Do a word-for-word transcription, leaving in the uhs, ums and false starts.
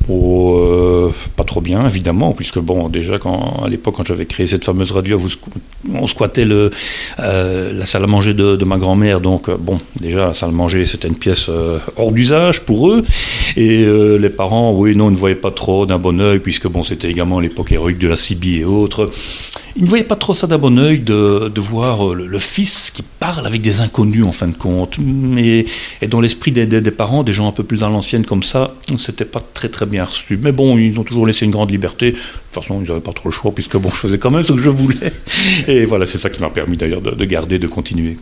Oh, euh, pas trop bien, évidemment, puisque bon, déjà quand, à l'époque, quand j'avais créé cette fameuse radio, vous, on squattait le, euh, la salle à manger de, de ma grand-mère, donc euh, bon, déjà la salle à manger, c'était une pièce euh, hors d'usage pour eux, et euh, les parents, oui, non, ne voyaient pas trop d'un bon œil, puisque bon, c'était également l'époque héroïque de la C B et autres. Ils ne voyaient pas trop ça d'un bon œil de, de voir le, le fils qui parle avec des inconnus en fin de compte. Et, et dans l'esprit des, des, des parents, des gens un peu plus à l'ancienne comme ça, c'était pas très très bien reçu. Mais bon, ils ont toujours laissé une grande liberté. De toute façon, ils n'avaient pas trop le choix puisque bon, je faisais quand même ce que je voulais. Et voilà, c'est ça qui m'a permis d'ailleurs de, de garder, de continuer.